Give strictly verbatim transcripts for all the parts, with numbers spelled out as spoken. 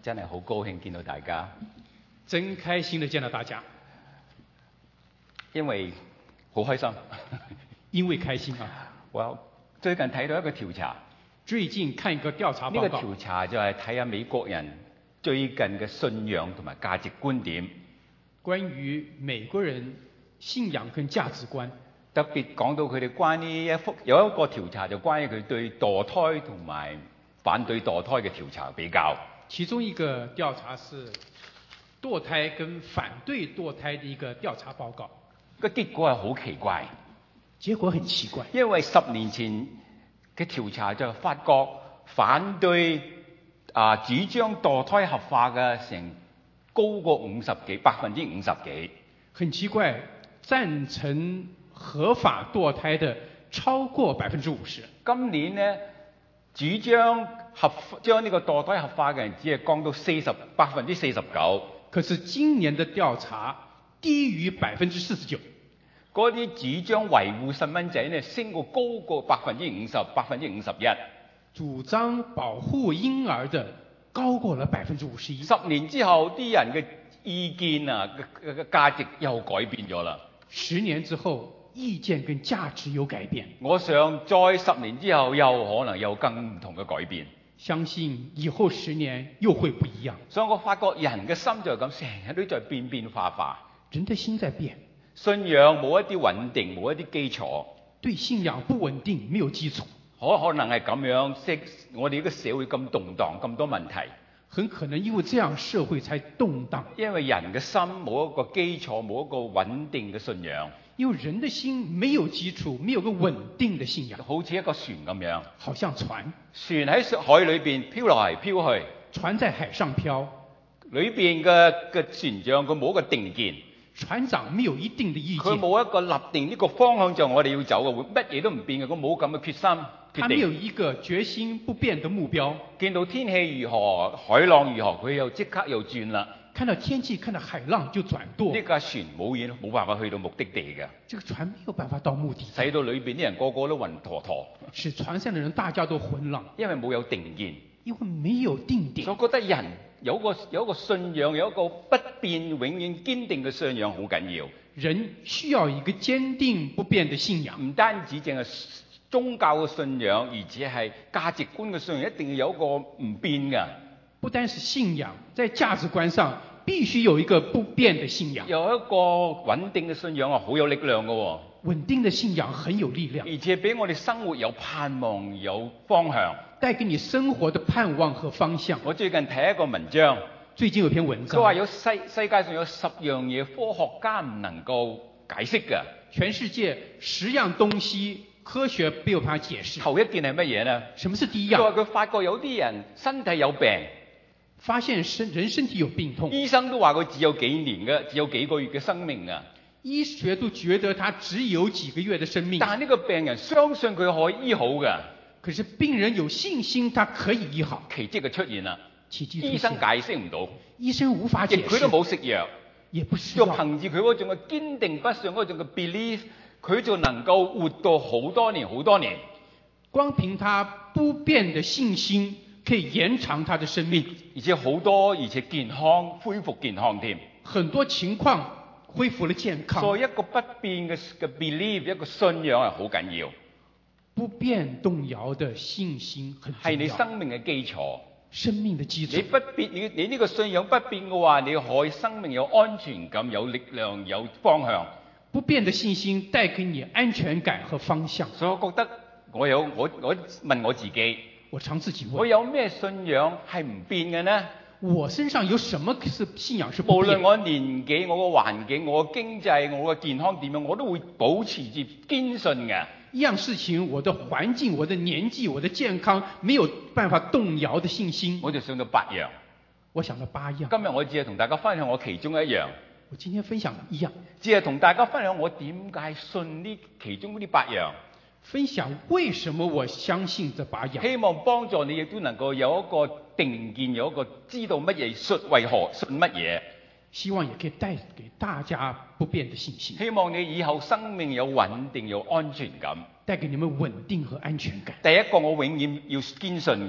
真係好高興見到大家， 真開心的見到大家， 因為好開心。 因為開心啊！ 我最近睇到一個調查， 最近看一個調查報告。 呢個調查就係睇下美國人最近嘅信仰同埋價值觀點。 關於美國人信仰跟價值觀， 特別講到佢哋關於一幅有一個調查就關於佢對墮胎同埋反對墮胎嘅調查比較。 其中一個調查是墮胎跟反對墮胎的一個調查報告。 個結果係好奇怪， 結果很奇怪， 因為十年前嘅調查就發覺反對啊主張墮胎合法嘅成高過五十幾百分之五十幾。 很奇怪，贊成合法墮胎的超過百分之五十。 今年呢，主張合將呢個墮胎合法嘅人只係降到四十百分之四十九。 可是今年的調查低於百分之四十九。 嗰啲主張維護細蚊仔呢，升過高過百分之五十，百分之五十一。 主張保護嬰兒的高過了百分之五十一。 十年之後，啲人嘅意見啊嘅嘅價值又改變咗啦。 十年之後，意見跟價值有改變。 我想再十年之後，又可能有更唔同嘅改變。 相信以後十年又會不一樣。 所以我發覺人嘅心就係咁，成日都在變變化化。 人的心在變， 信仰冇一啲穩定，冇一啲基礎。 對信仰不穩定，沒有基礎。 可可能係咁樣，即我哋呢個社會咁動盪，咁多問題。 很可能因為這樣社會才動盪。 因為人嘅心冇一個基礎，冇一個穩定嘅信仰。 因為人的心沒有基礎，沒有個穩定的信仰。 好似一個船咁樣， 好像船。 船喺海裏邊飄來飄去。 船在海上飄， 裏邊嘅嘅船長佢冇一個定見。 船長沒有一定的意見。 佢冇一個立定呢個方向就我哋要走嘅，會乜嘢都唔變嘅。佢冇咁嘅決心。 他沒有一個決心不變的目標。 見到天氣如何，海浪如何，佢又即刻又轉啦。 看到天氣，看到海浪就轉舵。 呢架船冇嘢，冇辦法去到目的地嘅。 這個船沒有辦法到目的地， 使到裏邊啲人個個都暈陀陀。 使船上的人大家都混亂， 因為冇有定見。 因為沒有定點。 我覺得人有個有一個信仰，有一個不變、永遠堅定嘅信仰好緊要。 人需要一個堅定不變的信仰， 唔單止淨係宗教嘅信仰，而且係價值觀嘅信仰，一定要有一個唔變嘅。 不單是信仰，在價值觀上必須有一個不變的信仰。 有一個穩定嘅信仰啊，好有力量嘅喎。 穩定的信仰很有力量， 而且俾我哋生活有盼望、有方向， 帶給你生活的盼望和方向。 我最近睇一個文章， 最近有篇文章， 佢話有世世界上有十樣嘢科學家唔能夠解釋嘅。 全世界十樣東西科學沒有辦法解釋。 頭一件係乜嘢呢？ 什麼是第一樣？ 佢話佢發覺有啲人身體有病， 發現身人身體有病痛， 醫生都話佢只有幾年嘅，只有幾個月嘅生命啊。 醫學都覺得他只有幾個月的生命， 但係呢個病人相信佢可以醫好嘅。 可是病人有信心，他可以醫好。 奇蹟嘅出現啦， 奇蹟出現， 醫生解釋唔到， 醫生無法解釋， 佢都冇食藥， 也不需就要。 憑住佢嗰種嘅堅定不順嗰種嘅 belief，佢就能夠活到好多年好多年。 光憑他不變的信心，可以延長他的生命， 而且好多，而且健康恢復健康添。 很多情況恢復了健康。 所以一個不變嘅嘅 belief，一個信仰係好緊要。 不變動搖的信心很重要， 係你生命嘅基礎。 生命的基礎。 你不變，你你呢個信仰不變嘅話，你可以生命有安全感、有力量、有方向。 不變的信心帶給你安全感和方向。 所以我覺得我有我我問我自己， 我常自己問， 我有咩信仰係唔變嘅呢？ 我身上有什麼是信仰是不變？ 無論我年紀、我個環境、我個經濟、我個健康點樣，我都會保持住堅信嘅。 一樣事情，我的環境、我的年紀、我的健康，沒有辦法動搖的信心。 我就想到八樣， 我想到八樣。 今日我只係同大家分享我其中一樣。 我今天分享一樣， 只係同大家分享我點解信呢其中嗰啲八樣。 分享為什麼我相信這八樣。 希望幫助你亦都能夠有一個定見，有一個知道乜嘢信，為何信乜嘢。 希望也可以帶給大家不變的信心。 希望你以後生命有穩定、有安全感， 帶給你們穩定和安全感。 第一個我永遠要堅信嘅。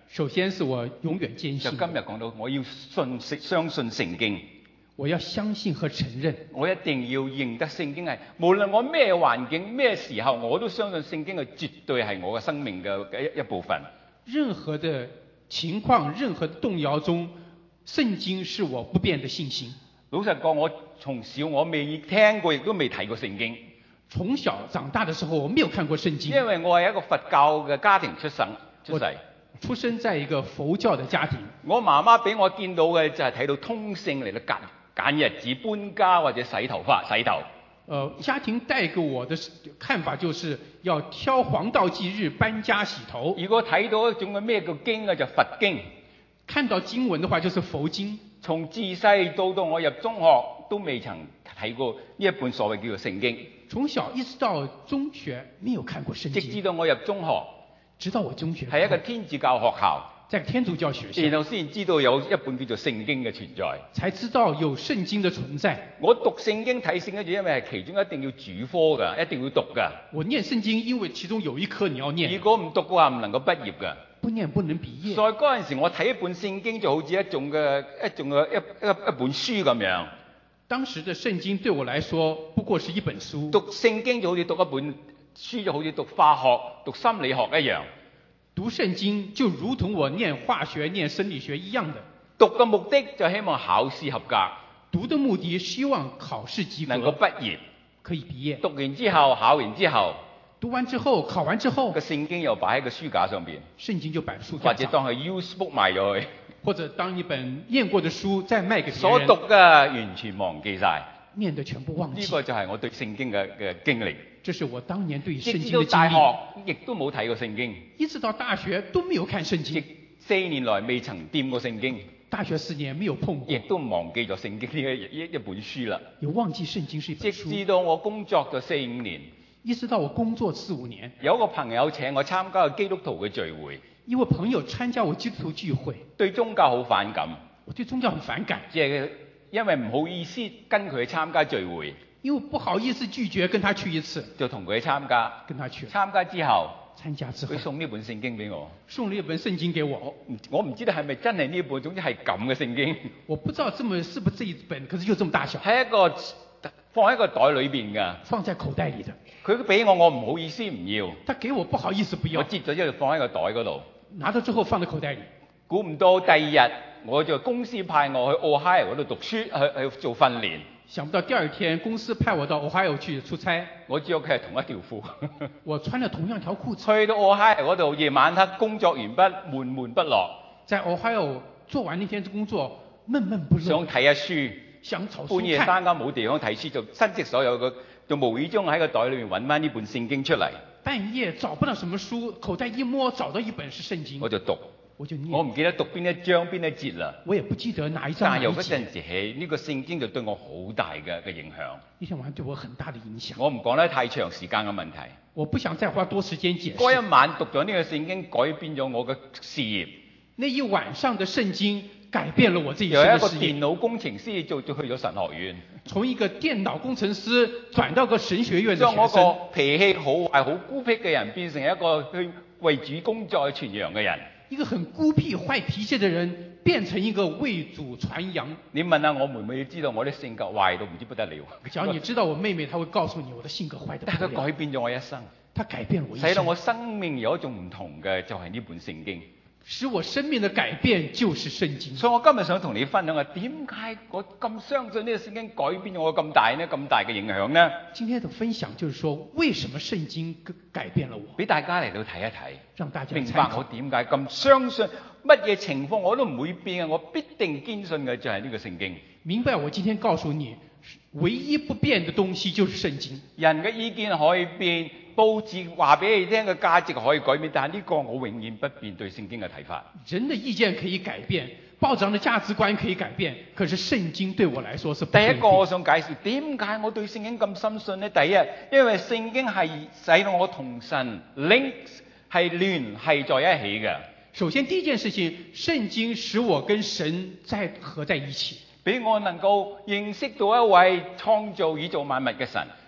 首先是我永遠堅就信， 今日講到，我要信相信聖經， 我要相信和承認， 我一定要認得聖經係，無論我咩環境咩時候，我都相信聖經係絕對係我嘅生命嘅一一部分。 任何的情況、任何的動搖中，聖經是我不變的信心。 老實講，我從小我未聽過，亦都未睇過聖經。 從小長大的時候，我沒有看過聖經， 因為我係一個佛教嘅家庭出生出世。 出生在一個佛教的家庭。 我媽媽俾我見到嘅就係睇到通勝嚟到揀揀日子搬家或者洗頭髮洗頭。 呃，家庭帶給我的看法就是要挑黃道吉日搬家洗頭。 如果睇到一種嘅咩叫經啊，就佛經。 看到經文的話就是佛經。 從自細到到我入中學都未曾睇過呢一本所謂叫做聖經。 從小一直到中學沒有看過聖經。 直至到我入中學， 直到我中學係一個天主教學校， 在天主教學校， 然後先知道有一本叫做聖經嘅存在， 才知道有聖經的存在。 我讀聖經睇聖經，因為係其中一定要主科㗎，一定要讀㗎。 我念聖經，因為其中有一科你要念。 如果唔讀嘅話，唔能夠畢業㗎。 不念不能畢業。 所以嗰陣時，我睇一本聖經就好似一種嘅一種嘅一一一本書咁樣。 當時的聖經對我來說不過是一本書。 讀聖經就好似讀一本書，就好似讀化學、讀心理學一樣。 讀聖經就如同我念化學、念生理學一樣的。 讀嘅目的就希望考試合格。 讀的目的希望考試及格， 能夠畢業， 可以畢業。 讀完之後，考完之後， 讀完之後，考完之後， 個聖經又擺喺個書架上邊。 聖經就擺書架上， 或者當係 use book 賣咗去。 或者當一本念過的書再賣給別人。 所讀嘅完全忘記晒， 念的全部忘記。 呢個就係我對聖經嘅嘅經歷。 這是我當年對聖經的經歷。 直至到大學亦都冇睇過聖經。 一直到大學都沒有看聖經。 四年來未曾掂過聖經。 大學四年沒有碰過。 亦都忘記咗聖經呢一一本書啦。 有忘記聖經是一本書。 直至到我工作咗四五年。 一直到我工作四五年。 有一個朋友請我參加個基督徒嘅聚會。 一位朋友參加我基督徒聚會， 對宗教好反感。 我對宗教很反感， 即係因為唔好意思跟佢去參加聚會， 因為不好意思拒絕跟他去一次， 就同佢去參加。 跟他去。 參加之後， 參加之後， 佢送呢本聖經俾我， 送了一本聖經給我。 我唔知道係咪真係呢本，總之係咁嘅聖經。 我不知道這麼是不是這一本，可是就這麼大小。 係一個放喺個袋裏邊㗎， 放在口袋裡的。 佢俾我，我唔好意思唔要。 他給我不好意思不要。 我接咗之後放喺個袋嗰度。 拿到之後放在口袋裡。 估唔到第二日我就公司派我去 Ohio 嗰度讀書，去去做訓練。 想不到第二天公司派我到 Ohio 去出差。 我着嘅係同一條褲。 我穿了同樣條褲子。 去到 Ohio 嗰度，夜晚黑工作完畢，悶悶不樂。 在 Ohio 做完那天的工作，悶悶不樂。 想睇下書。 想找書看。 半夜三更冇地方睇書，就伸直所有嘅，就無意中喺個袋裏面揾翻呢本聖經出嚟。 半夜找不到什麼書，口袋一摸找到一本是聖經， 我就讀， 我就念。 我唔記得讀邊一章邊一節啦。 我也不記得哪一章哪一節。 但由嗰陣時起，呢、這個聖經就對我好大嘅嘅影響。 呢天晚上對我很大的影響。 我唔講得太長時間嘅問題。 我不想再花多時間解釋。 嗰一晚讀咗呢個聖經，改變咗我嘅事業。 那一晚上的聖經改變了我這一生的事業。 由一個電腦工程師做咗去咗神學院。 從一個電腦工程師轉到個神學院的學生。 將我個脾氣好壞、好孤僻嘅人，變成一個去為主工作、傳揚嘅人。 一個很孤僻、壞脾氣的人，變成一個為主傳揚。 你問下我妹妹，知道我啲性格壞到唔知不得了。 只要你知道我妹妹，她會告訴你我的性格壞得不得了。 但係佢改變咗我一生。 她改變了我一生。 使到我生命有一種唔同嘅，就係呢本聖經。 使我生命的改變就是聖經。 所以我今日想同你分享嘅，點解我咁相信呢個聖經改變咗我咁大呢？咁大嘅影響呢？ 今天的分享就是說，為什麼聖經改變了我？ 俾大家嚟到睇一睇， 讓大家明白我點解咁相信，乜嘢情況我都唔會變嘅，我必定堅信嘅就係呢個聖經。 明白我今天告訴你，唯一不變的東西就是聖經。 人嘅意見可以變。報紙話俾你聽嘅價值可以改變，但係呢個我永遠不變對聖經嘅睇法。 人的意見可以改變，報紙上的價值觀可以改變，可是聖經對我來說是不變。 第一個我想解釋點解我對聖經咁深信呢？第一，因為聖經係使到我同神 link 係聯繫在一起嘅。 首先第一件事情，聖經使我跟神再合在一起， 俾我能夠認識到一位創造宇宙萬物嘅神。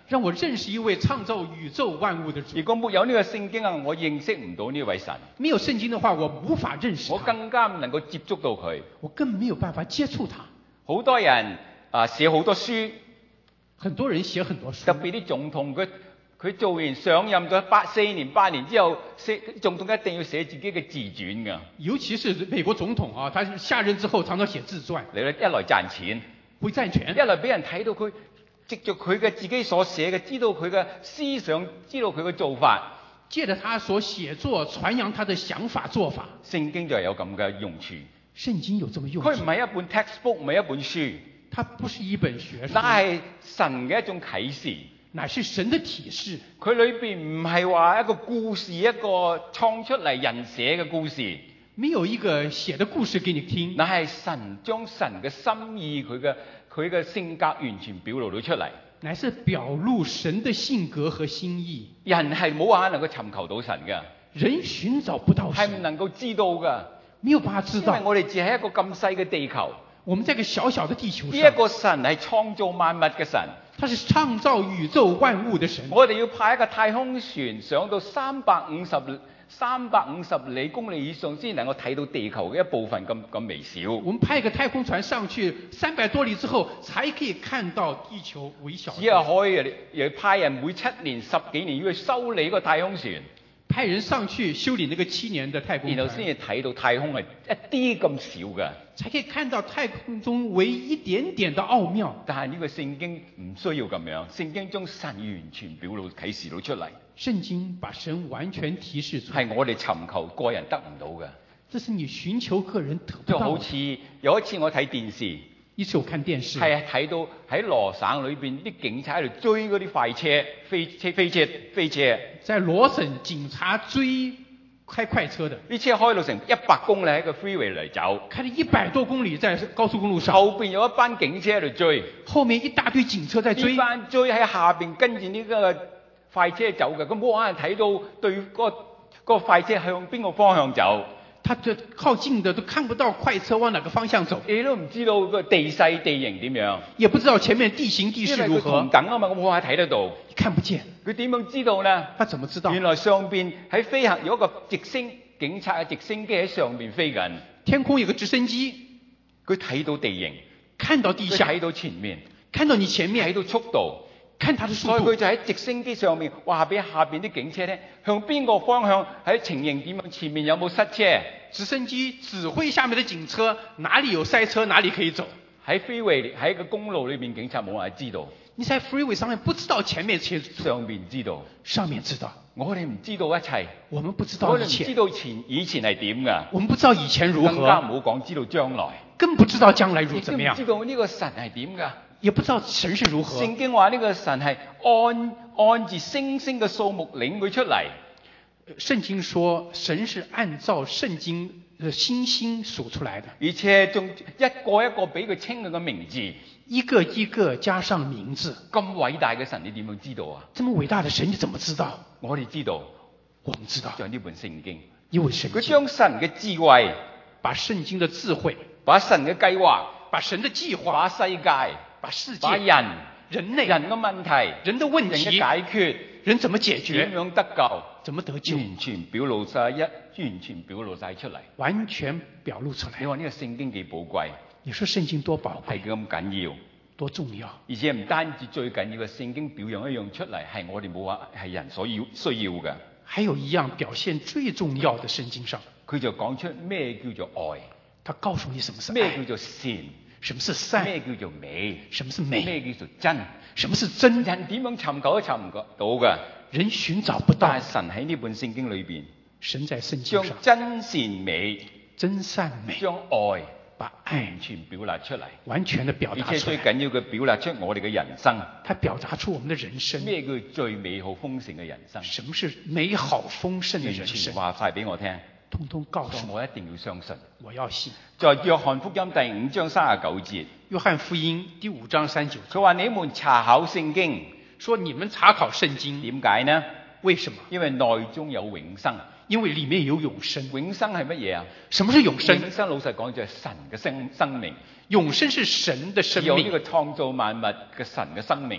讓我認識一位創造宇宙萬物的主。 如果沒有呢個聖經啊，我認識唔到呢位神。 沒有聖經的話，我無法認識他。 我更加唔能夠接觸到佢。 我更沒有辦法接觸他。 好多人啊寫好多書， 很多人寫很多書， 特別啲總統佢佢做完上任咗八四年八年之後，寫總統一定要寫自己嘅自傳㗎。 尤其是美國總統啊，他下任之後常常寫自傳。 你咧一來賺錢， 會賺錢； 一來俾人睇到佢藉著佢嘅自己所寫嘅，知道佢嘅思想，知道佢嘅做法。 借着他所寫作，傳揚他的想法做法。 聖經就係有咁嘅用處。 聖經有這麼用處。 佢唔係一本 textbook，唔係一本書。 它不是一本學術， 但係神嘅一種啟示， 乃是神的啟示。 佢裏邊唔係話一個故事，一個創出嚟人寫嘅故事， 沒有一個寫的故事給你聽， 乃係神將神嘅心意，佢嘅佢嘅性格完全表露到出嚟， 乃是表露神的性格和心意。 人係冇話能夠尋求到神嘅， 人尋找不到神， 係唔能夠知道嘅， 沒有辦法知道， 因為我哋只係一個咁細嘅地球。 我們在一個小小的地球上， 呢一個神係創造萬物嘅神， 他是創造宇宙萬物的神。 我哋要派一個太空船上到三百五十三百五十里公里以上，先能夠睇到地球嘅一部分咁咁微小。 我們派一個太空船上去三百多里之後，才可以看到地球微小。 只係可以又派人每七年十幾年要去修理個太空船， 派人上去修理那個七年的太空船， 然後先至睇到太空係一啲咁少嘅， 才可以看到太空中唯一點點的奧妙。 但係呢個聖經唔需要咁樣，聖經將神完全表露啟示到出嚟。 聖經把神完全提示出來， 係我哋尋求個人得唔到嘅。 這是你尋求個人得不就到的。 好似有一次我睇電視， 一次我看電視， 係睇到喺羅省裏邊啲警察喺度追嗰啲快車、飛車、飛車、飛車。 在羅省警察追開快車的， 啲車開到成一百公里喺個 freeway 嚟走， 開了一百多公里在高速公路上， 後邊有一班警車喺度追， 後面一大堆警車在追， 呢班追喺下邊跟住呢個快車走嘅，咁冇可能睇到對嗰、嗰個嗰個快車向邊個方向走。 他就靠近的都看不到快車往哪個方向走， 你都唔知道個地勢地形點樣， 也不知道前面地形地勢如何， 同等啊嘛，我冇法睇得到， 看不見。 佢點樣知道呢？ 他怎麼知道？ 原來上邊喺飛行有一個直升警察嘅直升機喺上邊飛緊， 天空有個直升機， 佢睇到地形， 看到地下， 睇到前面， 看到你前面， 睇到速度。 看他的速度， 所以佢就喺直升機上面話俾下邊啲警車咧，向邊個方向喺情形點樣，前面有冇塞車。 直升機指揮下面的警車哪裡有塞車，哪裡可以走。 喺 freeway 喺個公路裏邊，警察冇人知道。 你在 freeway 上面不知道前面車， 上面知道， 上面知道。 我哋唔知道一切， 我們不知道一切， 我哋唔知道前以前係點㗎。 我們不知道以前如何， 更加唔好講知道將來， 更不知道將來如怎麼樣。 亦都唔知道呢個神係點㗎。 也不知道神是如何。 聖經話呢個神係按按住星星嘅數目領佢出嚟。 聖經說神是按照聖經的星星數出來的， 而且仲一個一個俾佢稱佢嘅名字， 一個一個加上名字。 咁偉大嘅神，你點樣知道啊？ 這麼偉大的神，你怎麼知道？ 我哋知道， 我們知道， 就係呢本聖經， 因為聖經佢將神嘅智慧， 把聖經的智慧， 把神嘅計劃， 把神的計劃， 把世界。 把世界、 把人、 人類、 人嘅問題、 人的問題、 人嘅解決、 人怎麼解決、 點樣得救、 怎麼得救， 完全表露晒一，完全表露晒出嚟， 完全表露出來。 你話呢個聖經幾寶貴？ 你說聖經多寶貴， 係咁緊要， 多重要？ 而且唔單止最緊要嘅，聖經表揚一樣出嚟，係我哋冇話係人所要需要嘅。 還有一樣表現最重要的聖經上， 佢就講出咩叫做愛， 他告訴你什麼是愛， 咩叫做善。 什麼是善？ 咩叫做美？ 什麼是美？ 咩叫做真？ 什麼是真？ 人點樣尋求都尋唔到嘅， 人尋找不到。 但係神喺呢本聖經裏邊， 神在聖經上將真善美、 真善美， 將愛把愛完全表達出嚟， 完全的表達出來。 而且最緊要嘅表達出我哋嘅人生。 它表達出我們的人生。 咩叫最美好豐盛嘅人生？ 什麼是美好豐盛嘅人生？ 話晒俾我聽。 通通告訴我， 我一定要相信。 我要信。 在約翰福音第五章三十九節。 約翰福音第五章三九節， 佢話你們查考聖經， 說你們查考聖經， 點解呢？ 為什麼？ 因為內中有永生。 因為裡面有永生。 永生係乜嘢啊？ 什麼是永生？ 永生老實講就係神嘅生生命。 永生是神的生命。 有呢個創造萬物嘅神嘅生命。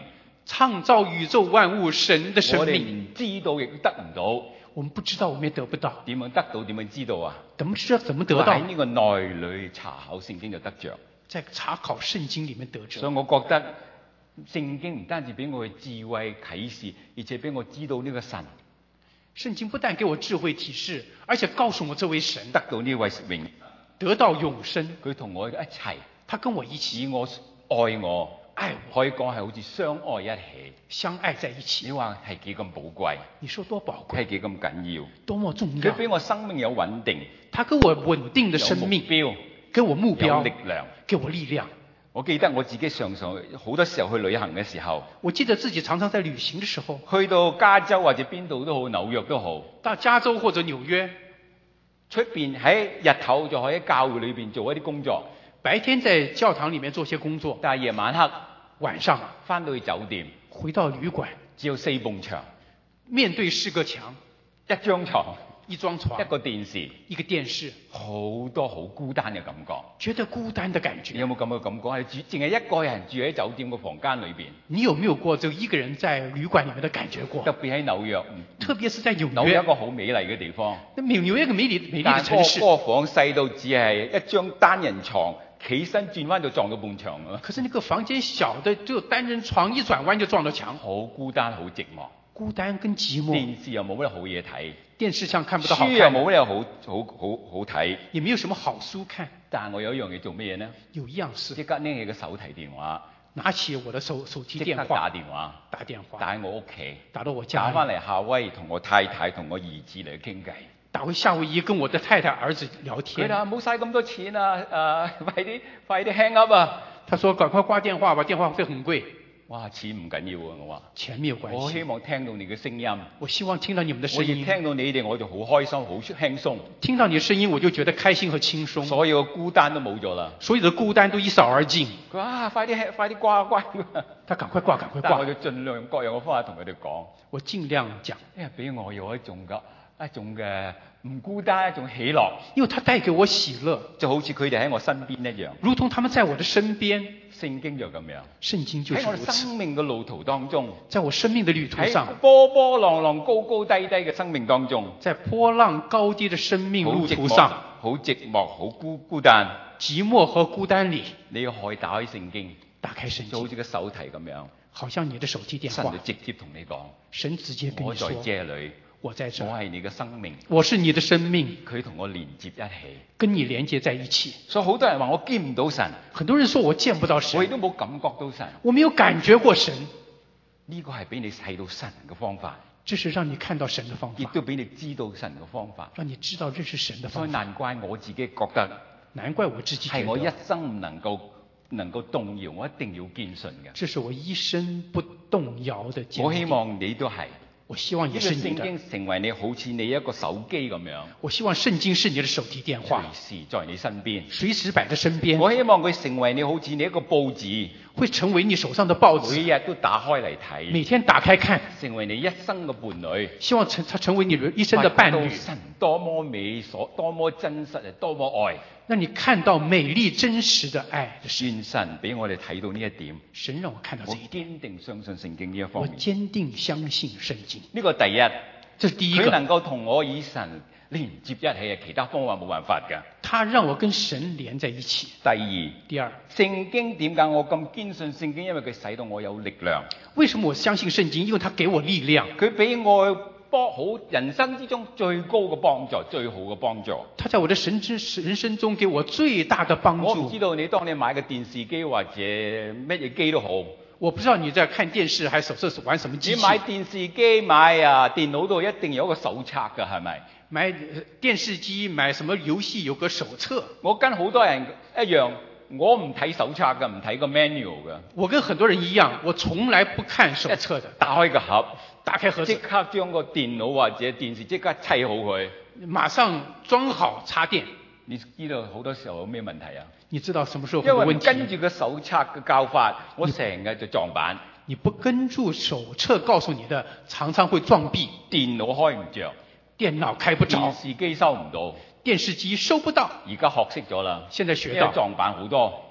創造宇宙萬物神的生我哋命， 唔知道亦都得唔到， 我們不知道，我們也得不到。 點樣得到？點樣知道啊？ 怎麼知道？怎麼得到喺？呢個內裏查考聖經就得着。 在查考聖經裡面得所以着。 我覺得聖經唔單止俾我嘅智慧啟示，而且俾我知道呢個神， 聖經不但給我智慧啟示，而且告訴我這位神得到呢位榮， 得到永生。 佢同我一齊， 他跟我一起以我愛我， 愛我， 可以講係好似相愛一起。 相愛在一你起。 話係幾咁寶貴， 你說多寶貴， 係幾咁緊要？ 多麼重佢要。 俾我生命有穩定， 他給我穩定的有目生命， 標， 給我目有力標， 量。 給我力量。 我記得我自己常常好多時候去旅行嘅時候， 我記得自己常常在旅行的時候， 去到加州或者邊度都好，紐約都好， 到加州或者紐約， 出邊喺日頭就可以喺教會裏邊做一啲工作， 白天在教堂裡面做些工作， 但係夜晚黑晚上翻到去酒店， 回到旅館， 只有四埲牆， 面對四個牆， 一張床， 一張床， 一個電視， 一個電視， 好多好孤單嘅感覺。 覺得孤單的感覺。 你有冇咁嘅感覺？係住淨係一個人住喺酒店個房間裏邊， 你有沒有過就一個人在旅館裡面的感覺過？ 特別喺紐約， 特別是在紐紐約一約， 個好美麗嘅地方， 那紐紐約一個美麗美麗但係的城市。 嗰個房細到只係一張單人床，起身轉彎就撞到埲牆㗎啦， 可是那個房間小的，只有單人床，一轉彎就撞到牆， 好孤單，好寂寞。 孤單跟寂寞。 電視又冇乜好嘢睇， 電視上看不到好書又看， 冇乜好好好好睇。 也沒有什麼好書看。 但係我有一樣嘢做咩嘢呢？ 有一樣事， 即刻拎起個手提電話， 拿起我的手手機電即刻打話， 電話， 打電話， 打喺我屋企， 打到我家打翻裡， 嚟夏威同我太太同我兒子嚟傾偈。 打回夏威夷跟我的太太兒子聊佢天。 話冇嘥咁多錢啊！誒、呃，快啲快啲 hang up 啊！ 他說：趕快掛電話吧，電話費很貴。 哇，錢唔緊要啊！我話， 錢沒有關我希係。 望聽到你嘅聲音， 我希望聽到你們的我亦聲音， 聽到你哋，我就好開心，好輕鬆， 聽到你的聲音，我就覺得開心和輕鬆。 所有嘅孤單都冇咗啦。 所有的孤單都一掃而盡。 佢話啊，快啲快啲掛掛！ 他趕快掛，趕快但係我掛。 就盡量用各樣嘅方法同佢哋講， 我盡量講， 因為俾我有一種嘅一種嘅唔孤單，一種喜樂， 因為他帶給我喜樂， 就好似佢哋喺我身邊一樣。 如同他們在我的身邊。 聖經就咁樣， 聖經就是喺我哋如此。 生命嘅路途當中， 在我生命的旅途喺上， 波波浪浪、高高低低嘅生命當中， 在波浪高低的生命好寂寞， 路途上， 好寂寞，好孤孤單。 寂寞和孤單裡， 你可以打開聖經， 打開聖經， 就好似個手提咁樣， 好像你的手機電話神就，直接同你講： 神直接跟我在你說， 這裏， 我在這， 我係你嘅生命， 我是你的生命， 佢同我連接一起。 跟你連接在一起。 所以好多人話我見唔到神， 很多人說我見不到我亦神， 都冇感覺到神。 我沒有感覺過神， 呢個係俾你睇到神嘅方法， 這是讓你看到神的方法， 亦都俾你知道神嘅方法。 讓你知道認識神的所以方法。 難怪我自己覺得難怪我自己覺係我一得， 生唔能夠能夠動搖，我一定要堅信嘅。 這是我一生不動搖的堅定。 我希望你都係。 我希望呢個也是你的。 聖經成為你好似你一個手機咁樣， 我希望聖經是你的手提電話， 隨時在你身邊。 隨時擺在身邊。 我希望佢成為你好似你一個報紙， 會成為你手上的報紙， 每日都打開嚟睇， 每天打開看。 成為你一生嘅伴侶。 希望成它成為你一生的伴侶， 神多麼美，所多麼真實，多麼愛。 讓你看到美麗真實的愛的神。 願神俾我哋睇到呢一點， 神讓我看到這我一點， 堅定相信聖經呢一方我面。 堅定相信聖經。 呢個第一， 這是第一個， 佢能夠同我以神連接一起啊，其他方法冇辦法㗎。 他讓我跟神連在一起。 第二， 第二， 聖經點解我咁堅信聖經？因為佢使到我有力量。 為什麼我相信聖經？因為他給我力量， 佢俾我幫好人生之中最高嘅幫助，最好嘅幫助。 他在我的神之人生中給我最大的幫助我唔知。道你當你買個電視機或者乜嘢機都好， 我不知道你在看電視還是手冊玩什麼機器。 你買電視機買啊電腦度一定有一個手冊㗎，係咪？ 買呃電視機買什麼遊戲有個手冊。 我跟好多人一樣，我唔睇手冊㗎，唔睇個 manual 㗎。 我跟很多人一樣，我從來不看手冊的。 打開個盒， 打開盒即子， 刻將個電腦或者電視即刻砌好佢。 馬上裝好插電。 你知道好多時候有咩問題啊？ 你知道什麼時候因為唔會有問題？ 跟住個手冊嘅教法，我成日就撞板， 你不跟住手冊告訴你的，常常會撞壁， 電腦開唔着， 電腦開不電着， 視機收唔到。 電視機收不到。 而家學識咗啦， 現在學到， 因為撞板好多，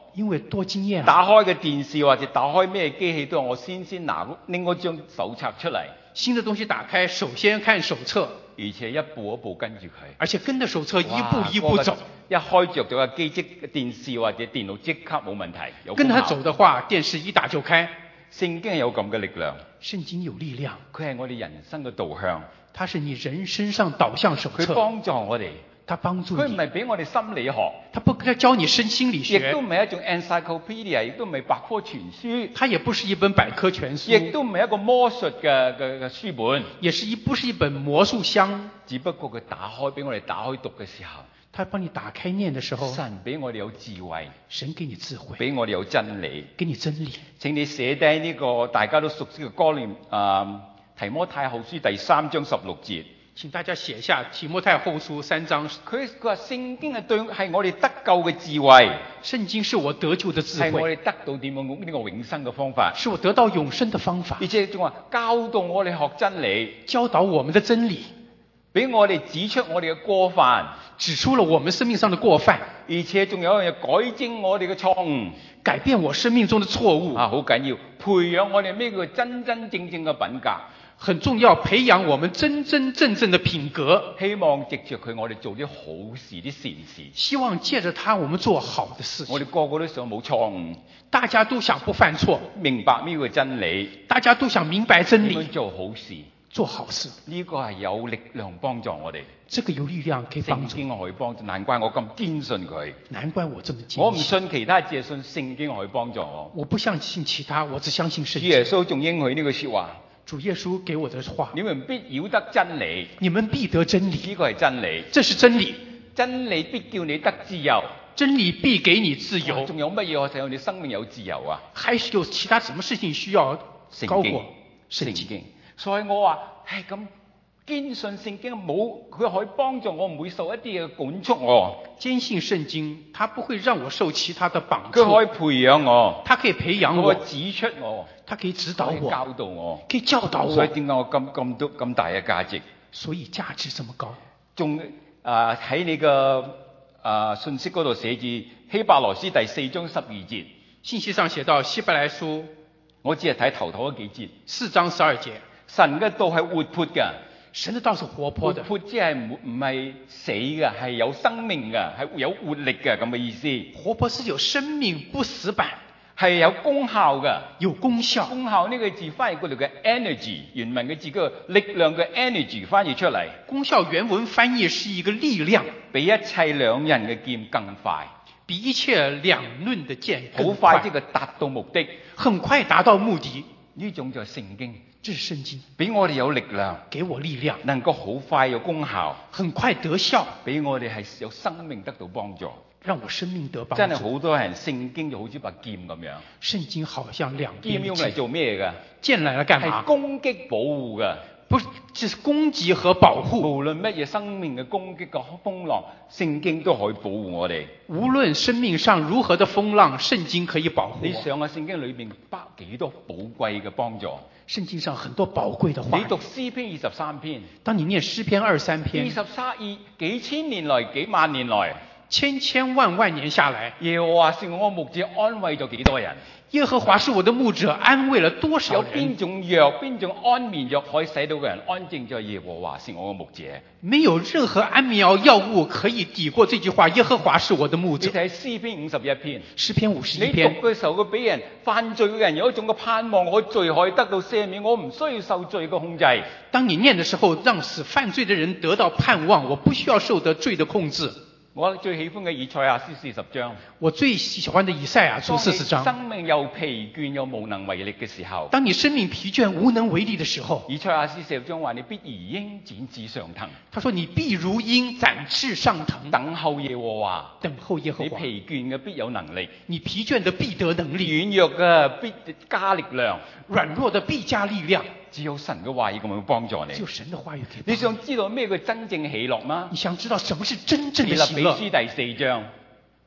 因為多經驗了。 打開嘅電視或者打開咩機器都係我先先拿拎嗰張手冊出嚟， 新的東西打開，首先看手冊， 而且一步一步跟住佢， 而且跟着手冊一步一步走。 一開着咗個機即電視或者電腦即刻冇問題，有跟他走的話，電視一打就開。 聖經係有咁嘅力量， 聖經有力量， 佢係我哋人生嘅導向， 它是你人身上導向手冊， 佢幫助我哋。 他幫助你， 佢唔係俾我哋心理學， 他不教你身心理學， 亦都唔係一種 encyclopedia，亦都唔係百科全書， 它也不是一本百科全書， 亦都唔係一個魔術嘅嘅嘅書本， 也是一不是一本魔術箱。 只不過佢打開俾我哋打開讀嘅時候， 他幫你打開念嘅時候， 神俾我哋有智慧， 神給你智慧， 俾我哋有真理， 給你真理。請你寫低呢個大家都熟悉嘅歌念啊提摩太後書第三章十六節。 請大家寫下提摩太後書三章。 佢佢話聖經係對係我哋得救嘅智慧， 聖經是我得救的智慧， 係我哋得到點樣呢個永生嘅方法， 是我得到永生的方法。 而且仲話教導我哋學真理， 教導我們的真理， 俾我哋指出我哋嘅過犯， 指出了我們生命上的過犯， 而且仲有一樣嘢改正我哋嘅錯誤， 改變我生命中的錯誤啊，好緊要，培養我哋咩叫真真正正嘅品格。 很重要，培養我們真真正正的品格。 希望藉着佢，我哋做啲好事、啲善事。 希望借着他，我們做好的事情。 我哋個個都想冇錯誤， 大家都想不犯錯， 明白咩叫真理， 大家都想明白真理， 做好事， 做好事。 呢個係有力量幫助我哋。 這個有力量可以幫助。 聖經可以幫助，難怪我咁堅信佢。 難怪我這麼堅信。 我唔信其他，只係信聖經可以幫助我。 我不相信其他，我只相信聖經。 主耶穌仲應許呢個說話。 主耶穌給我的話， 你們必曉得真理， 你們必得真理， 呢個係真理， 這是真理， 真理必叫你得自由， 真理必給你自由。 仲有乜嘢可以使你生命有自由啊？ 還是有其他什麼事情需要高過聖經？ 所以我話，唉咁堅信聖經冇，佢可以幫助我，唔會受一啲嘢管束我。 堅信聖經，它不會讓我受其他的綁束。佢可以培養我， 它可以培養我， 佢可以指出我， 它可以指導我， 教導我， 可以教導我。 所以點解我咁咁多咁大嘅價值？ 所以價值這麼高。 仲啊喺你個啊信息嗰度寫住希伯來書第四章十二節， 信息上寫到希伯來書， 我只係睇頭頭嗰幾節， 四章十二節。 神嘅道係活潑嘅。 神的道是活潑的， 活潑即係唔唔係死嘅，係有生命嘅，係有活力嘅咁嘅意思。 活潑是有生命不死板， 係有功效嘅， 有功效。 功效呢個字翻譯過嚟嘅 energy， 原文嘅字叫力量嘅 energy 翻譯出嚟。 功效原文翻譯是一個力量， 比一切兩刃嘅劍更快， 比一切兩刃嘅劍好快即係達到目的， 很快達到目的。 呢種就係聖經。 這是聖經， 俾我哋有力量， 給我力量， 能夠好快有功效， 很快得效， 俾我哋係有生命得到幫助， 讓我生命得幫助。 真係好多人聖經就好似把劍咁樣， 聖經好像兩邊劍用嚟做咩㗎？ 劍嚟了幹嘛？ 係攻擊保護㗎。 不是，就是攻擊和保護。 無論乜嘢生命嘅攻擊嘅風浪，聖經都可以保護我哋。 無論生命上如何的風浪，聖經可以保護我。 你上下聖經裏邊包幾多寶貴嘅幫助？ 聖經上很多寶貴的話。 你讀詩篇二十三篇， 當你念詩篇二十三篇， 二十三二幾千年來幾萬年來， 千千萬萬年下來， 耶和華是我牧者，安慰咗幾多人？ 耶和華是我的牧者，安慰了多少人？ 有邊種藥，邊種安眠藥可以使到個人安靜？就係耶和華是我嘅牧者。 沒有任何安眠藥藥物可以抵過這句話。耶和華是我的牧者。 你睇詩篇五十一篇， 詩篇五十一篇。 你讀嘅時候，佢俾人犯罪嘅人有一種嘅盼望，我罪可以得到赦免，我唔需要受罪嘅控制。 當你念的時候，讓使犯罪的人得到盼望，我不需要受得罪的控制。 我最喜歡嘅以賽亞書四十章， 我最喜歡的以賽亞書四十章。 生命又疲倦又無能為力嘅時候， 當你生命疲倦無能為力的時候， 以賽亞書四十章話你必如鷹展翅上騰。 他說你必如鷹展翅上騰， 等候耶和華， 等候耶和華。 你疲倦嘅必有能力， 你疲倦的必得能力， 軟弱嘅必加力量， 軟弱的必加力量。 只有神嘅話語咁樣幫助你。 只有神的話語可以。 你想知道咩叫真正喜樂嗎？ 你想知道什麼是真正的喜樂？ 腓立比書第四章，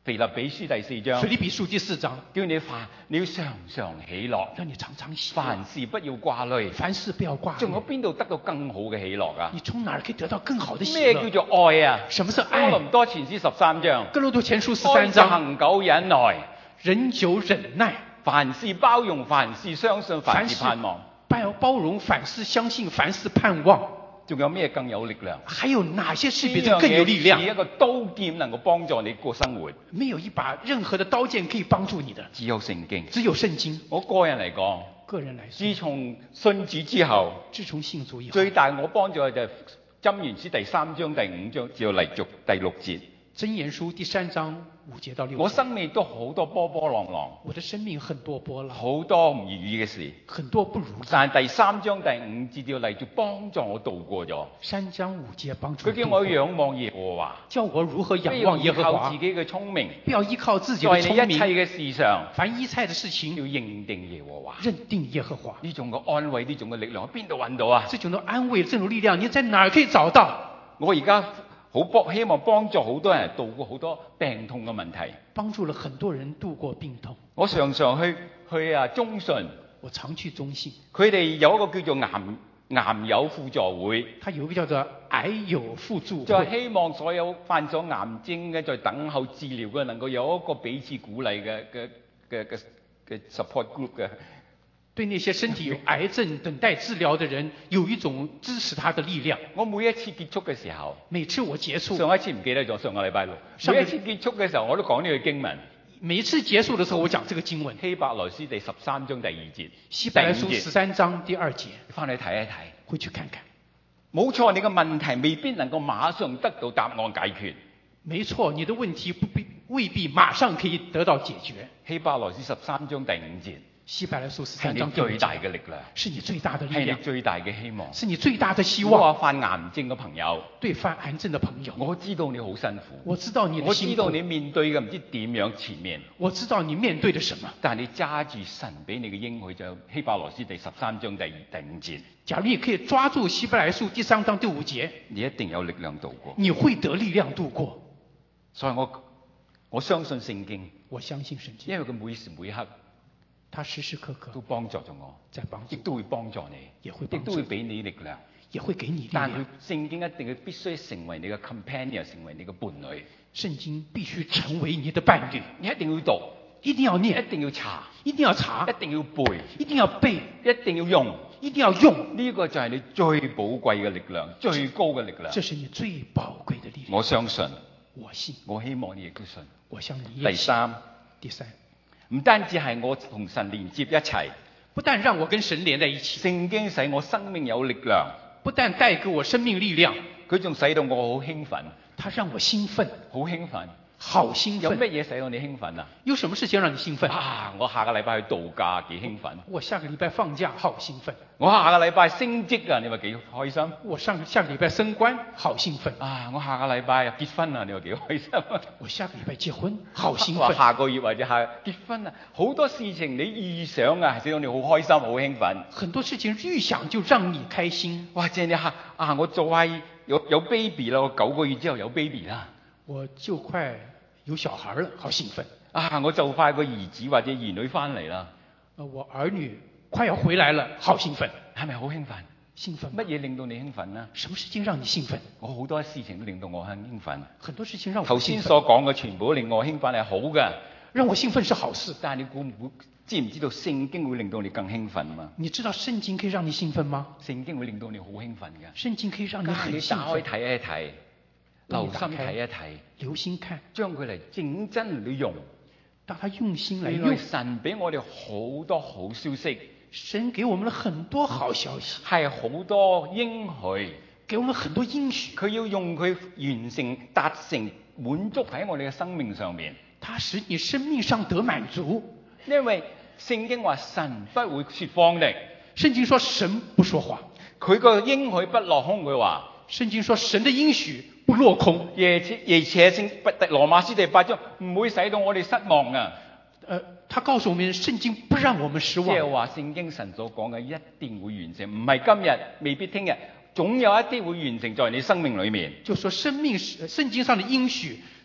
腓立比書第四章腓立比書第四章， 叫你凡你要常常喜樂， 讓你常常喜樂， 凡事不要掛慮。 凡事不要掛仲有慮。 邊度得到更好嘅喜樂啊？ 你從哪兒可以得到更好的喜樂？ 咩叫做愛啊？ 什麼是哥愛？ 林多前書十三章， 哥林多前書十愛是三章， 恒久忍耐， 忍久忍耐， 凡事包容，凡事相信，凡事盼望。 包包容，凡事相信，凡事盼望。 仲有咩更有力量？ 還有哪些事比這更有力量？ 呢樣嘢似一個刀劍能夠幫助你過生活。 沒有一把任何的刀劍可以幫助你的， 只有聖經。 只有聖經。 我個人嚟講， 個人來說， 自從信主之後， 自從信主以後， 最大我幫助嘅就係箴言書第三章第五章至到嚟續第六節。 箴言書第三章五節到六節。 我生命都好多波波浪浪， 我的生命很多波浪， 好多唔如意嘅事， 很多不如意。 但係第三章第五節至到嚟續幫助我度過咗。 三章五節幫助佢叫我仰望耶和華， 叫我如何仰不要依望耶和華靠自，己嘅聰明， 不要依靠自己的在你聰明， 一切嘅事上凡一切的事要情認定耶和華。 認定耶和華。 呢種嘅安慰，呢種嘅力量喺邊度揾到啊？ 這種的安慰，這種力量，你在哪兒可以找到？ 我而家好幫希望幫助好多人度過好多病痛嘅問題。 幫助了很多人度過病痛。 我常常去去啊中信， 我常去中信， 佢哋有一個叫做癌癌友輔助會， 他有一個叫做癌友輔助就係會， 希望所有患咗癌症嘅在等候治療嘅能夠有一個彼此鼓勵嘅嘅嘅嘅嘅 support group 嘅。 對那些身體有癌症等待治療的人，有一種支持他的力量。 我每一次結束嘅時候， 每次我結束， 上一次唔記得咗，上個禮拜六， 上個每一次結束嘅時候我都講呢句經文， 每一次結束的時候，我講這個經文， 希伯來書第十三章第二節， 希伯來書第五節十三章第二節， 翻去睇一睇。 回去看看。 冇錯，你嘅問題未必能夠馬上得到答案解決。 沒錯，你的問題不必未必馬上可以得到解決。 希伯來書十三章第五節， 希伯來書十係三章你最大嘅力量， 是你最大的力係你量， 最大嘅希望。 是你最大的希我望。 話患癌症嘅朋友， 對犯癌症的朋友， 我知道你好辛苦， 我知道你的辛苦， 我知道你面對嘅唔知點樣前面， 我知道你面對的什麼。 但係你揸住神俾你嘅應許，就希伯來書第十三章第第五節， 假如你可以抓住希伯來書第三章第五節， 你一定有力量度過。 你會得力量度過。 所以我我相信聖經， 我相信聖經， 因為佢每時每刻它時時刻刻都幫助咗我， 在幫助， 亦都會幫助你，亦也會幫助都會俾你力量。 也會給你力但佢量。 聖經一定要必須成為你嘅 companion，成為你嘅伴侶。 聖經必須成為你的伴侶， 你一定要讀， 一定要一念， 定要查， 一定要查一，定要背， 一定要背， 一定要用。 一定要用。 呢個就係你最寶貴嘅力量，最高嘅力量。 這是你最寶貴的力量。 我相信， 我信， 我希望你亦都信。 我相信你也信。 第三， 第三， 唔單止係我同神連接一齊， 不但讓我跟神連在一起， 聖經使我生命有力量， 不但帶給我生命力量， 佢仲使到我好興奮， 它讓我興奮， 好興奮。 好興奮。 有乜嘢使到你興奮啊？ 有什麼事情讓你興奮？ 啊！我下個禮拜去度假，幾興奮。 我下個禮拜放假，好興奮。 我下個禮拜升職啊，你話幾開心？ 我上下個禮拜升官，好興奮。 啊！我下個禮拜結婚啊，你話幾開心？ 我下個禮拜結婚，好興奮。 話下個月或者下結婚啊，好多事情你預想啊，係使到你好開心、好興奮。 很多事情預想就讓你開心。 或者你嚇啊，我做下有有 baby 啦，我九個月之後有 baby 啦。 我就快有小孩了，好興奮。 啊！我就快個兒子或者兒女翻嚟啦。 呃，我兒女快要回來了，好興奮。 係咪好興奮？ 興奮。 乜嘢令到你興奮啊？ 什麼事情讓你興奮？ 我好多事情都令到我很興奮。 很多事情讓我興奮。 頭先所講嘅全部都令我興奮係好嘅。 讓我興奮是好事。 但係你估唔估知唔知道聖經會令到你更興奮嘛？ 你知道聖經可以讓你興奮嗎？ 聖經會令到你好興奮嘅。 聖經可以讓你很你興奮。 打開睇一睇，留心睇一睇， 留心看， 將佢嚟認真嚟用。 當他用心來原來用， 神俾我哋好多好消息， 神給我們了很多好消息， 係好多應許， 給我們很多應許。 佢要用佢完成、達成、滿足喺我哋嘅生命上面。 它使你生命上得滿足。 因為聖經話神不會說謊的， 聖經說神不說謊， 佢個應許不落空。佢話聖經說神的應許不落空。 而且而且聖羅馬書第八章唔會使到我哋失望啊！ 呃，他告訴我們，聖經不讓我們失望。 即係話聖經神所講嘅一定會完成，唔係今日，未必聽日，總有一啲會完成在你生命裏面。 就說生命聖經上的應許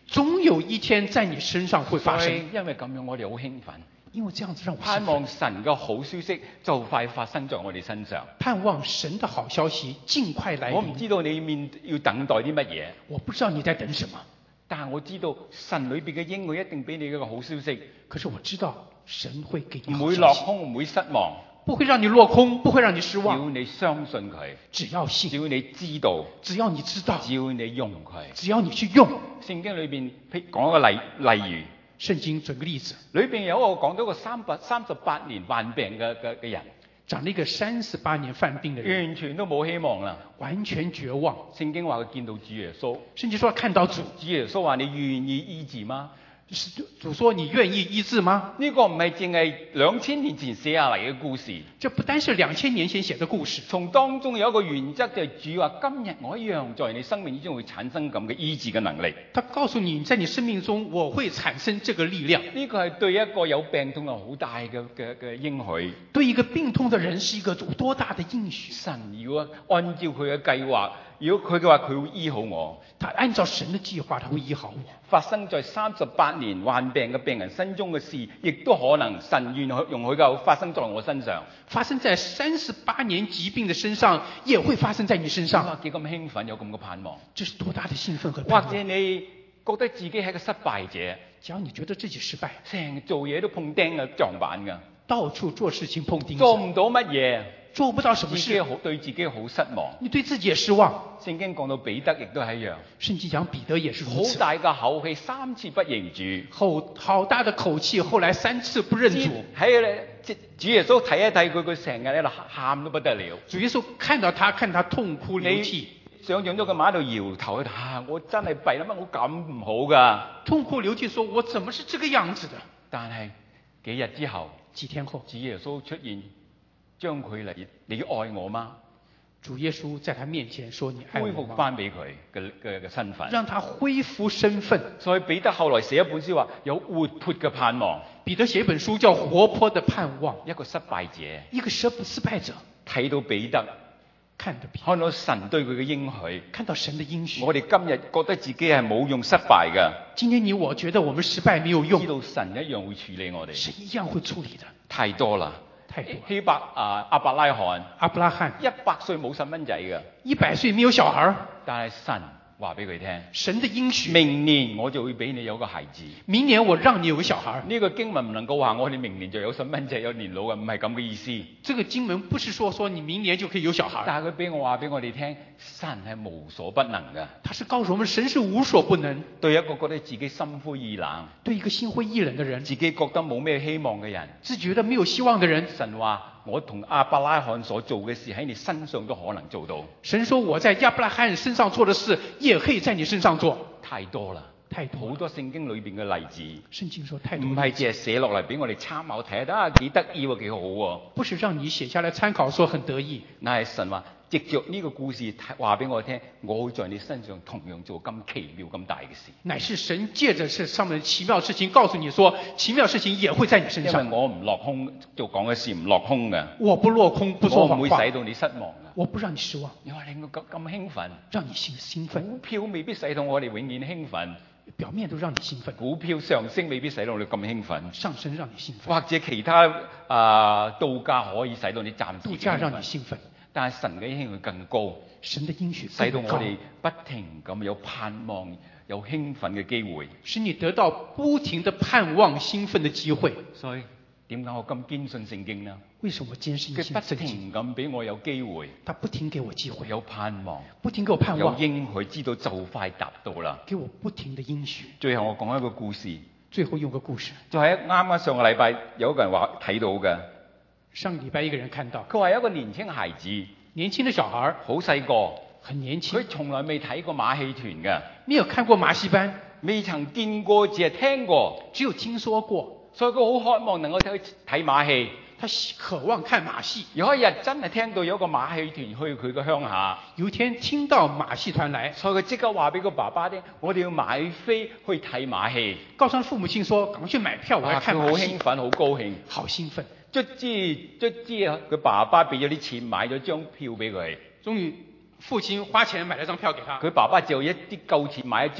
總有一天在你身上會發所以生。 因為咁樣，我哋好興奮， 因為這樣子讓我盼興奮， 望神嘅好消息就快發生在我哋身上。 盼望神的好消息盡快來臨。 我唔知道你面要等待啲乜嘢， 我不知道你在等什麼， 但係我知道神裏邊嘅應許一定俾你一個好消息， 可是我知道神會給你唔會落好消息， 空，唔會失望。 不會讓你落空，不會讓你失只要望。 你相信佢， 只要信， 只要你知道， 只要你知道， 只要你用佢。 只要你去用。 聖經裏邊講一個例例如， 聖經舉個例子， 裏邊有一個講到一個三百三十八年患病嘅嘅嘅人， 講了一個三十八年犯病的人， 完全都冇希望啦。 完全絕望。 聖經話佢見到主耶穌， 聖經說看到主， 主耶穌話你願意醫治嗎？ 主說你願意醫治嗎？ 呢個唔係淨係兩千年前寫下嚟嘅故事， 這不單是兩千年前寫的故事， 從當中有一個原則就係主話今日我一樣在你生命之中會產生咁嘅醫治嘅能力。 他告訴你，在你生命中我會產生這個力量。 呢個係對一個有病痛嘅好大嘅嘅嘅應許。 對一個病痛的人是一個多大的應許。 神如果按照佢嘅計劃，如果佢嘅話佢會醫好我， 他按照神的計劃，他會醫好我。 發生在三十八年患病嘅病人身中嘅事，亦都可能神願許容許嘅發生在我身上。 發生在三十八年疾病的身上，也會發生在你身上。 哇！幾咁興奮，有咁嘅盼望。 這是多大的興奮和盼或望。 者你覺得自己係個失敗者， 只要你覺得自己失敗， 成日做嘢都碰釘嘅撞板㗎， 到處做事情碰釘子， 做唔到乜嘢， 做不到什麼自己事， 好對自己好失望。 你對自己也失望。 聖經講到彼得亦都係一樣， 聖經講彼得也是如此， 好大嘅口氣，三次不認主。 後好大的口氣，後來三次不認主。 喺主耶穌睇一睇佢，佢成日喺度喊都不得了。 主耶穌看到他，看他痛哭流涕， 想象咗佢喺度搖頭喺度，啊！我真係弊啦，乜我咁唔好㗎？ 痛哭流涕說，我怎麼是這個樣子的？ 但係幾日之後， 幾天後， 主耶穌出現，將佢嚟，你愛我嗎？ 主耶穌在他面前說：你愛我嗎？ 恢復翻俾佢嘅嘅嘅身份， 讓他恢復身份。 所以彼得後來寫一本書話有活潑嘅盼望。 彼得寫一本書叫《活潑的盼望》。 一個失敗者， 一個失失敗者睇到彼得， 看到彼得， 看到神對佢嘅應許， 看到神的應許。 我哋今日覺得自己係冇用失敗嘅， 今天你我覺得我們失敗沒有用， 知道神一樣會處理我哋。 神一樣會處理的。 太多啦， 太多。 希伯啊，亞伯拉罕， 亞伯拉罕一百歲冇細蚊仔嘅， 一百歲沒有小孩， 但係神話俾佢聽， 神的應許， 明年我就會俾你有個孩子。 明年我讓你有個小孩。 呢個經文唔能夠話我哋明年就有細蚊仔有年老嘅，唔係咁嘅意思。 這個經文不是說說你明年就可以有小孩， 但係佢俾我話俾我哋聽，神係無所不能嘅。 他是告訴我們神是無所不能。 對一個覺得自己心灰意冷， 對一個心灰意冷的人， 自己覺得冇咩希望嘅人， 自己覺得沒有希望的人， 神話我同亞伯拉罕所做嘅事喺你身上都可能做到。 神說我在亞伯拉罕身上做的事，也可以在你身上做。 太多啦， 太多， 好多聖經裏邊嘅例子。 聖經說太多， 唔係淨係寫落嚟俾我哋參考睇下，啊幾得意喎，幾好喎。 不是讓你寫下來參考，說很得意。 乃係神話藉着呢個故事話俾我聽，我會在你身上同樣做咁奇妙咁大嘅事。 乃是神借着這上面奇妙事情，告訴你說，奇妙事情也會在你身上。 因為我唔落空做講嘅事唔落空嘅， 我不落空，不說謊話， 我唔會使到你失望嘅， 我不讓你失望。 你話令我咁咁興奮， 讓你興興奮。 股票未必使到我哋永遠興奮， 表面都讓你興奮。 股票上升未必使到我哋咁興奮， 上升讓你興奮。 或者其他啊度假可以使到你暫時度假讓你興奮。 但係神嘅應許更高， 神的應許使到我哋不停咁有盼望、有興奮嘅機會， 使你得到不停的盼望、興奮的機會。 所以點解我咁堅信聖經呢？ 為什麼堅信聖經？ 佢不停咁俾我有機會， 他不停給我機會， 有盼望， 不停給我盼望， 有應許，知道就快達到啦。 給我不停的應許。 最後我講一個故事， 最後用個故事， 就係啱啱上個禮拜有一個人話睇到嘅。 上個禮拜一個人看到， 佢話有一個年輕孩子， 年輕的小孩， 好細個， 很年輕， 佢從來未睇過馬戲團嘅， 沒有看過馬戲班， 未曾見過，只係聽過， 只有聽說過， 所以佢好渴望能夠去睇馬戲。 他渴望看馬戲。 有一日真係聽到有一個馬戲團去佢嘅鄉下， 有一天聽到馬戲團來， 所以佢即刻話俾個爸爸聽：我哋要買飛去睇馬戲。 告訴父母親說：趕快去買票，我要看馬戲。 佢好興奮，好高興， 好興奮。 卒之卒之啊！佢爸爸俾咗啲錢買咗張票俾佢。 終於父親花錢買了張票給他。 佢爸爸就一啲夠錢買一張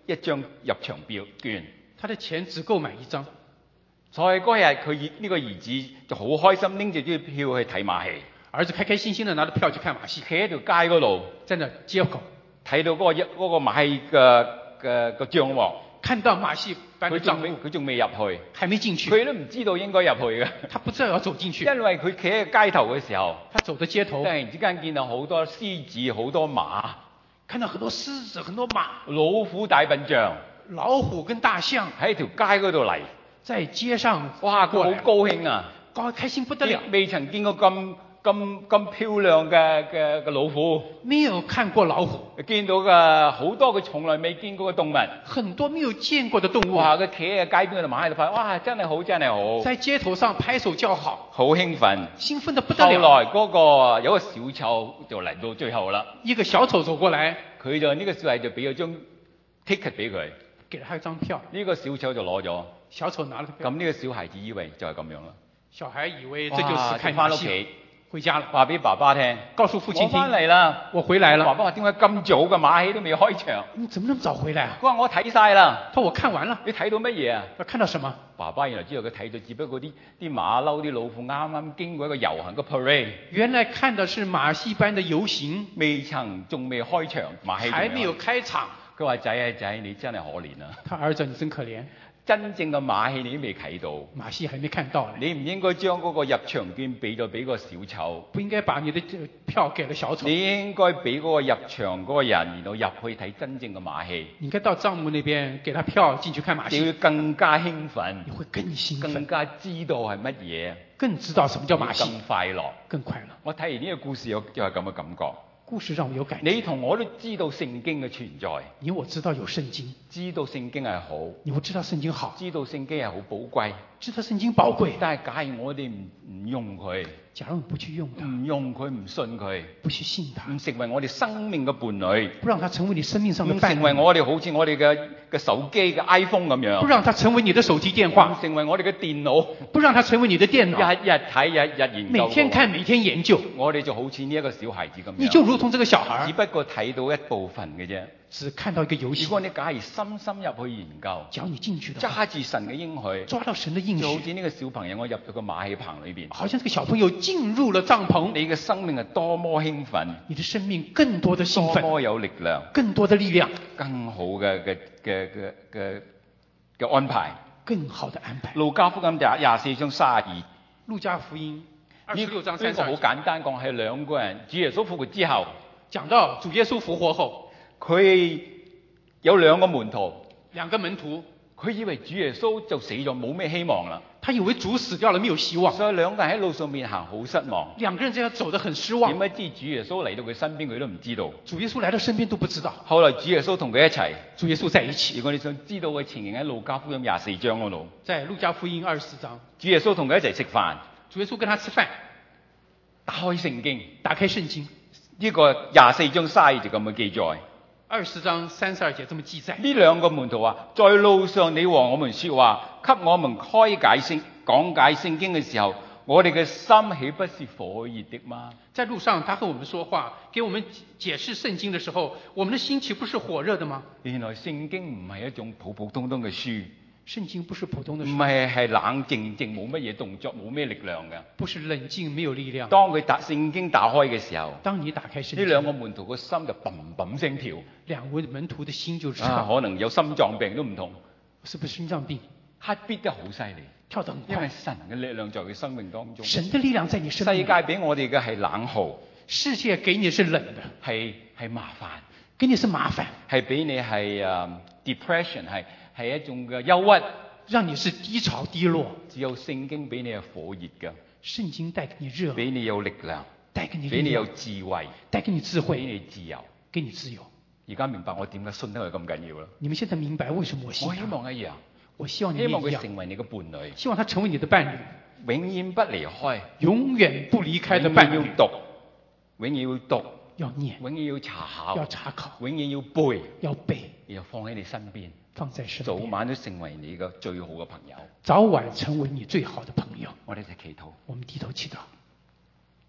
一張入場表券， 他的錢只夠買一張。 所以嗰日佢呢個兒子就好開心，拎住啲票去睇馬戲。 兒子開開心心地拿着票去看馬戲， 企喺條街嗰度， 在那街口睇到嗰、嗰個一嗰、嗰個馬戲嘅嘅嘅帳幕， 看到馬戲班的帳幕， 佢仲未入去， 還沒進去， 佢都唔知道應該入去嘅， 他不知道要走進去， 因為佢企喺街頭嘅時候， 他走到街頭， 突然之間見到好多獅子、好多馬， 看到很多獅子、很多馬、 老虎大笨象， 老虎跟大象喺條街嗰度嚟， 在街上， 哇！佢好高興啊， 高開心不得了， 未曾見過咁咁咁漂亮嘅嘅嘅老虎， 沒有看過老虎， 見到嘅好多佢從來未見過嘅動物， 很多沒有見過的動物。 哇！佢企喺街邊嗰度買喺度拍，哇！真係好，真係好， 在街頭上拍手叫好， 好興奮， 興奮得不得了。 後來嗰個有個小丑就嚟到最後啦， 一個小丑走過來， 佢就呢個小孩就俾咗張 ticket 俾佢， 給了他一張票， 呢個小丑就攞咗， 小丑拿了票， 咁呢個小孩子以為就係咁樣啦， 小孩以為這就是看翻屋馬戲。 企。 回家了， 話俾爸爸聽， 告訴父親聽， 我翻嚟啦， 我回來了。 爸爸話點解咁早嘅馬戲都未開場？ 你怎麼那麼早回來啊？ 佢話我睇晒啦。 他說我看完了。 你睇到乜嘢啊？ 他看到什麼？ 爸爸原來知道佢睇到只不過啲啲馬騮啲老虎啱啱經過一個遊行嘅 parade。 原來看的是馬戲班的遊行， 未曾仲未開場，馬戲還沒有開場。 佢話仔啊仔，你真係可憐啊！ 他兒子你真可憐。 真正嘅馬戲你都未睇到， 馬戲還沒看到呢。 你唔應該將嗰個入場券俾咗俾個小丑， 不應該把你的票給了小丑。 你應該俾嗰個入場嗰個人，然後入去睇真正嘅馬戲。 你應該到帳幕那邊給他票進去看馬戲， 你會更加興奮， 你會更興奮， 更加知道係乜嘢， 更知道什麼叫馬戲， 更快樂， 更快樂。 我睇完呢個故事，有就係咁嘅感覺。 故事讓我有感覺。 你同我都知道聖經嘅存在， 你我知道有聖經， 知道聖經係好， 你我知道聖經好， 知道聖經係好寶貴， 知道聖經寶貴。 但係假如我哋唔唔用佢， 假如你不去用它， 唔用佢，唔信佢， 不去信它， 唔成為我哋生命嘅伴侶， 不讓它成為你生命上的唔伴侶， 成為我哋好似我哋嘅嘅手機嘅 iPhone 咁樣， 不讓它成為你的手機電話， 唔成為我哋嘅電腦， 不讓它成為你的電腦， 日日睇日日研究， 每天看每天研究， 我哋就好似呢一個小孩子咁樣， 你就如同這個小孩， 只不過睇到一部分嘅啫。 只看到一個遊戲。 如果你假如深深入去研究， 只要你進去的話， 揸住神嘅應許， 抓到神的應許， 就好似呢個小朋友我入到個馬戲棚裏邊， 好像這個小朋友進入了帳篷， 你嘅生命係多麼興奮， 你的生命更多的興奮， 多麼有力量， 更多的力量， 更好嘅嘅嘅嘅嘅嘅安排， 更好的安排。 路加福音第廿四章三十二， 路加福音二十六章呢三十二， 個好簡單講係兩個人，主耶穌復活之後， 講到主耶穌復活後， 佢有兩個門徒， 兩個門徒， 佢以為主耶穌就死咗，冇咩希望啦， 他以為主死掉了，沒有希望， 所以兩個人喺路上面行好失望。 兩個人這樣走得很失望。 點解知主耶穌嚟到佢身邊佢都唔知道？ 主耶穌來到身邊都不知道。 後來主耶穌同佢一齊， 主耶穌在一起。 如果你想知道嘅情形喺路加福音廿四章嗰度， 在路加福音二十四章， 主耶穌同佢一齊食飯， 主耶穌跟他吃飯， 打開聖經， 打開聖經， 呢個廿四章三節咁嘅記載。 二十四章三十二節這麼記載。 呢兩個門徒話：在路上你和我們說話，給我們開解聖講解聖經嘅時候，我哋嘅心豈不是火熱的嗎？ 在路上，他和我們說話，給我們解釋聖經的時候，我們的心豈不是火熱的嗎？ 原來聖經唔係一種普普通通嘅書， 聖經不是普通的書， 唔係係冷靜靜冇乜嘢動作冇咩力量嘅。 不是冷靜沒有力量。 當佢打聖經打開嘅時候， 當你打開聖經， 呢兩個門徒個心就砰砰聲跳。 兩位門徒的心就知道、 啊，可能有心臟病都唔同， 是不是心臟病？ heartbeat 得好犀利， 跳得很快， 因為神嘅力量在佢生命當中。 神的力量在你生命。 世界俾我哋嘅係冷酷， 世界給你是冷的， 係係麻煩， 給你是麻煩， 係俾你係誒、uh, depression，係係一種嘅憂鬱， 讓你是低潮低落。 只有聖經俾你係火熱嘅， 聖經帶給你熱， 俾你有力量， 帶給你俾你有力量， 智慧， 帶給你智俾慧， 你自由。 給你自由。 而家明白我點解信得佢咁緊要啦？ 你們現在明白為什麼我信我希他？ 望一樣， 我希望你希望佢們一樣， 成為你嘅伴侶， 希望他成為你的伴侶， 永遠不離開， 永遠不離開的伴侶。 永遠要讀，永遠要讀， 要念， 永遠要查考， 要查考， 永遠要背， 要背， 然後放喺你身邊， 放在身邊， 早晚都成為你嘅最好嘅朋友。 早晚成為你最好的朋友。 我哋一齊祈禱。 我們低頭祈禱。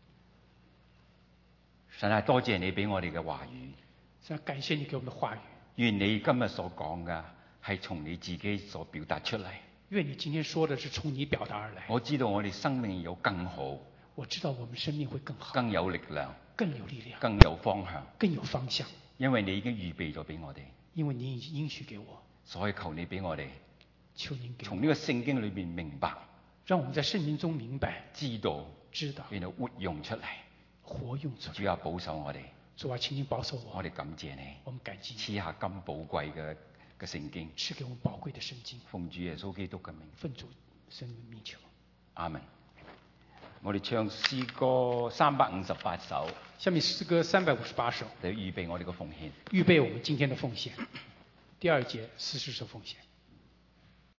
神啊，多謝你俾我哋嘅話語， 神，感謝你給我們的話語。 願你今日所講嘅係從你自己所表達出嚟。 願你今天說的是從你表達而來。 我知道我哋生命有更好， 我知道我們生命會更好， 更有力量， 更有力量， 更有方向， 更有方向。 因為你已經預備咗俾我哋。 因為你已經應許給我， 所以求你俾我哋， 求您給我從呢個聖經裏邊明白， 讓我們在聖經中明白、 知道、 知道， 然後活用出嚟。 活用出來。 主啊，保守我哋。 主啊，請您保守我。 我哋感謝你， 我們感激你賜下咁寶貴嘅嘅聖經， 賜給我們寶貴的聖經。 奉主耶穌基督嘅名， 奉主聖名求。 阿門。我哋唱詩歌三百五十八首， 下面詩歌三百五十八首， 嚟預備我哋嘅奉獻。 預備我們今天的奉獻。第二節四十首奉獻。